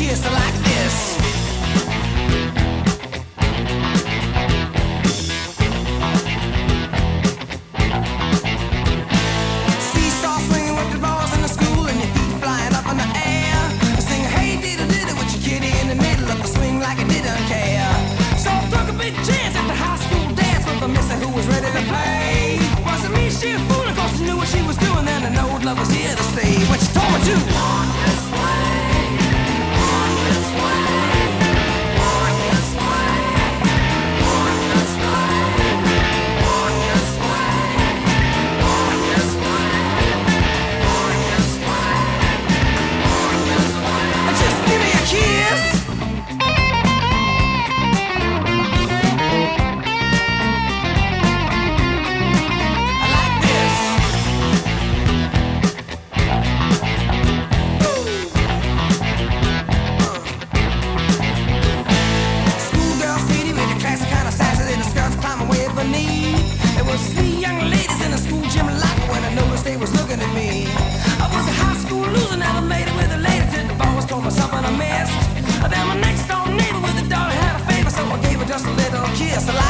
kiss like this. Seesaw swinging with the balls in the school and your feet flying up in the air. Sing hey diddle diddle with your kitty in the middle of the swing like it didn't care. So I took a big chance at the high school dance with a missile who was ready to play. Wasn't me, she was fooling, cause she knew what she was doing. Then an old love was here to stay. What you told me to on this way, on this way, on this way, on this way, on this way, on this way, on this way, on this way. Just give me a kiss. There was 3 young ladies in the school gym locker when I noticed they was looking at me. I was a high school loser, never made it with a lady till the boss told me something I missed. Then my next door neighbor with a daughter had a favor, so I gave her just a little kiss.